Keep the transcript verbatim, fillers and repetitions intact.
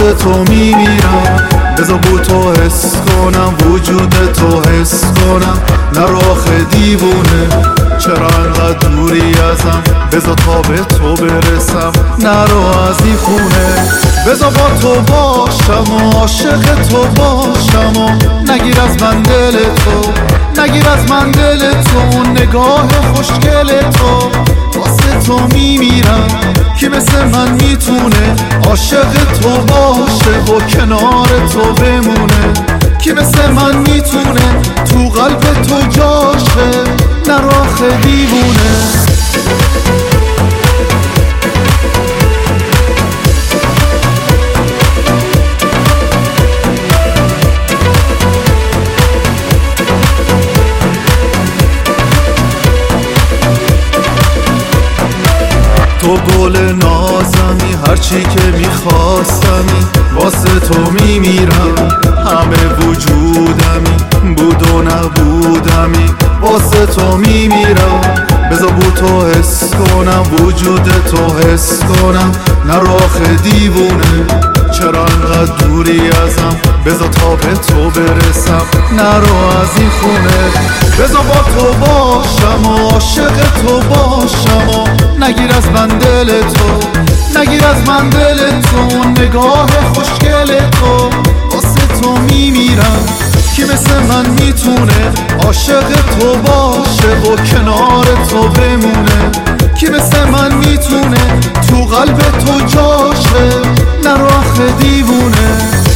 واسه تو میمیرم. بذار بو تو حس کنم، وجود تو حس کنم. نرو آخه دیوونه، چرا انقدر دوری ازم؟ بذار تا به تو برسم، نرو از این خونه. بذار با تو باشم و عاشق تو باشم و نگیر از من دل تو، نگیر از من دل تو. نگاه خوشگل تو واسه تو میمیرم. کی مثل من میتونه عاشق تو باشه و کنار تو بمونه؟ کی مثل من میتونه تو قلب تو جاشه؟ نرو آخه دیوونه. تو گل نازمی، هرچی که میخواستمی واسه تو میمیرم. همه وجودمی، بود و نبودمی واسه تو میمیرم. بذار بو تو حس کنم، وجود تو حس کنم. نرو آخه دیوونه، چرا انقدر دوری ازم؟ بذار تا به تو برسم، نرو از این خونه. بذار با تو باشم و عاشق تو باشم و نگیر از من دل تو، نگیر از من دل تو. نگاه خوشگل تو واسه تو میمیرم. کی مثل من میتونه عاشق تو باشه و کنار تو بمونه؟ کی مثل من میتونه تو قلب تو جاشه؟ نرو آخه دیوونه.